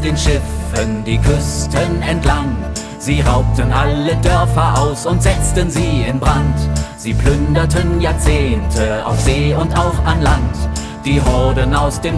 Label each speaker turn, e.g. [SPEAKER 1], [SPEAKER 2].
[SPEAKER 1] den Schiffen die Küsten entlang. Sie raubten alle Dörfer aus und setzten sie in Brand. Sie plünderten Jahrzehnte auf See und auch an Land. Die Horden aus dem